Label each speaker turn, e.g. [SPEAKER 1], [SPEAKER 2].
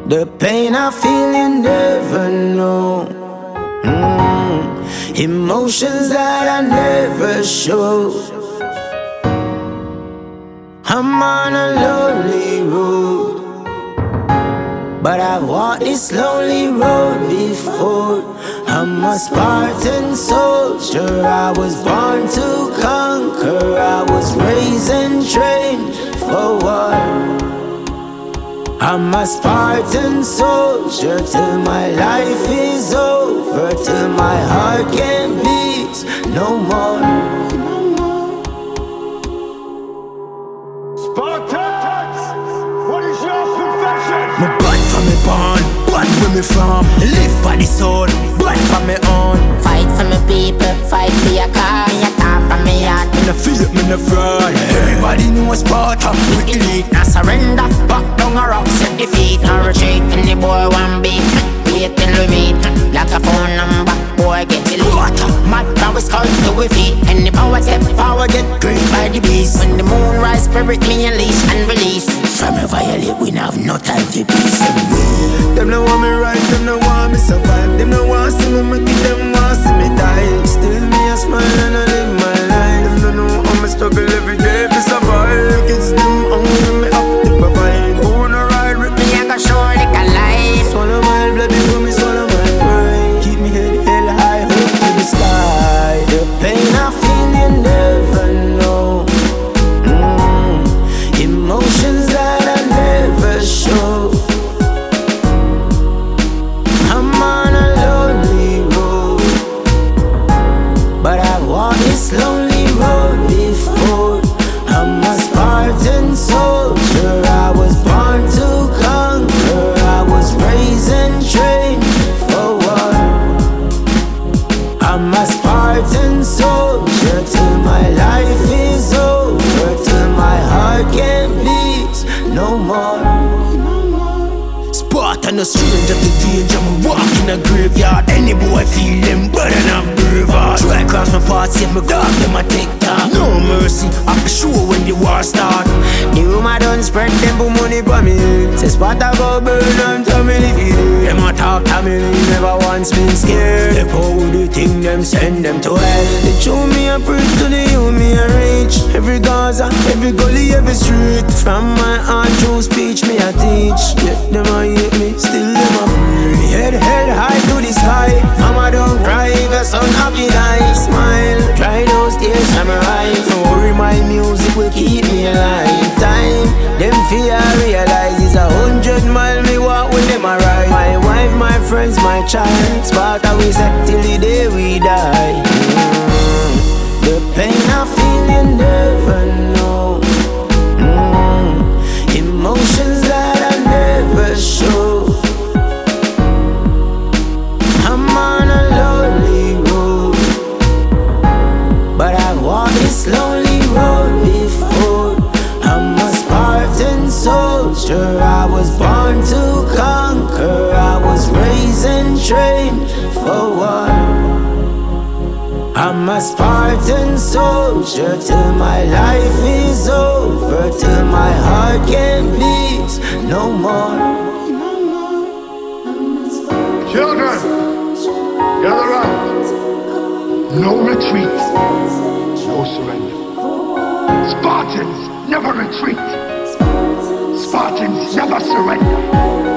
[SPEAKER 1] The pain I feel you never know. Emotions that I never show. I'm on a lonely road, but I've walked this lonely road before. I'm a Spartan soldier, I was born to conquer. I was raised and trained for war. I'm a Spartan soldier till my life is over, till my heart can't beat no more.
[SPEAKER 2] Spartans, what is your profession?
[SPEAKER 1] Me bad from me born, bad where me from. Live by the soul, bad from me own.
[SPEAKER 3] Fight for me people, fight for your cause. Me a talk from me heart.
[SPEAKER 1] Me no fear, me no fraud. Everybody knows Sparta, we elite.
[SPEAKER 3] Now surrender, back down a rock, set the feet. No retreat, and the boy one beat. Wait till we meet, like a phone number. Boy get delete. Mad from we skull to we feet. And the power step forward, get gripped by the beast. When the moon rise, spirit me unleash and release. From a violate, we have no time for peace.
[SPEAKER 1] Them no want me rise, them no want me survive. Them no want see me make it, them want see me die. Still me a smile and I live my life. Them no know I'm a struggle every day to survive. Kids them hungry, me have to provide. Who no ride with me,
[SPEAKER 3] I got show like a life.
[SPEAKER 1] swallow my blood before me swallow my pride. Keep me head held high, hope to the sky. The pain I feel you never know. Emotions that I never show. I'm on a lonely road, but I've walked this lonely road before. I'm a Spartan soldier, I was born to conquer. I was raised and trained for war. I'm a Spartan soldier till my life is over, till my heart can't beat no more. Spartan, a stranger to danger. Me walk in a graveyard. Any boy feel them better than braver. Try cross my path, save me dog, them a take time. No mercy, I for sure when the war start. The rumor done spread, them put money for me. Say Sparta go burn and tell me if you do. Them a talk to me, never once been scared. Step out with the thing, them send them to hell. They show me a preach to the youth, me a reach. Every Gaza, every gully, every street. From my heart through speech, me a teach. Yet them a hate me, still them a free. Head held high to the sky. Mama don't cry, the sun happy die. Smile, dry those tears from my eyes. Don't worry, my music will keep me alive. Time, them fear realize it's 100 miles me walk when them a ride. My wife, my friends, my child. Sparta we set till the day we die. The pain I feel you never know. Emotions that I never show. I'm on a lonely road, but I've walked this lonely road before. I'm a Spartan soldier, I was born to conquer. I was raised and trained for war. I'm a Spartan soldier till my life is over, till my heart can't beat no more.
[SPEAKER 2] Children, gather round. No retreat, no surrender. Spartans never retreat. Spartans never surrender.